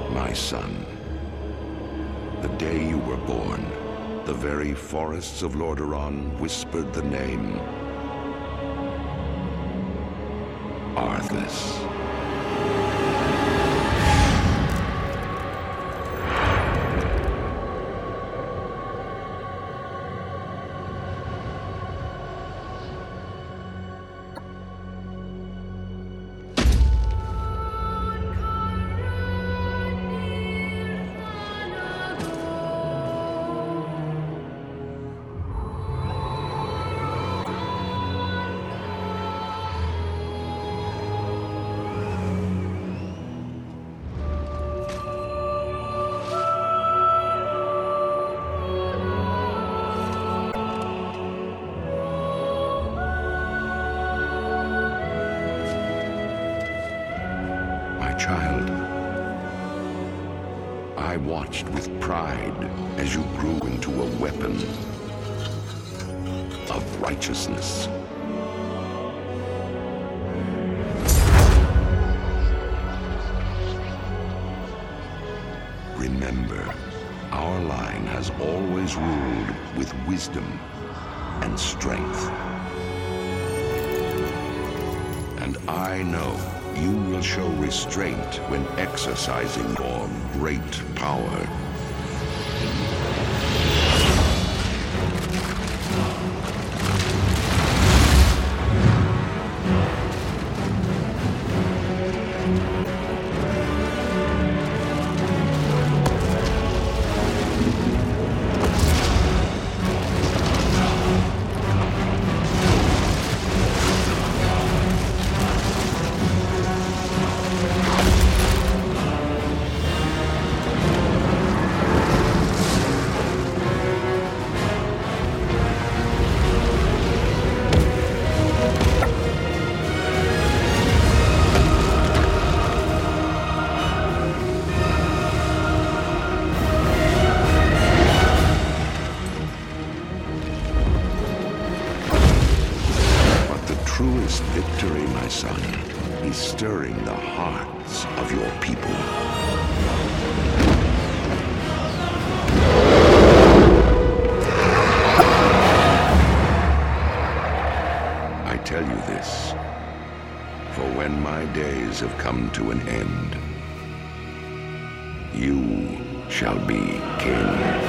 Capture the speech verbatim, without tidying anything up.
My son, the day you were born, the very forests of Lordaeron whispered the name Arthas. Child, I watched with pride as you grew into a weapon of righteousness. Remember, our line has always ruled with wisdom and strength. And I know you will show restraint when exercising your great power. Truest victory, my son, is stirring the hearts of your people. I tell you this, for when my days have come to an end, you shall be king.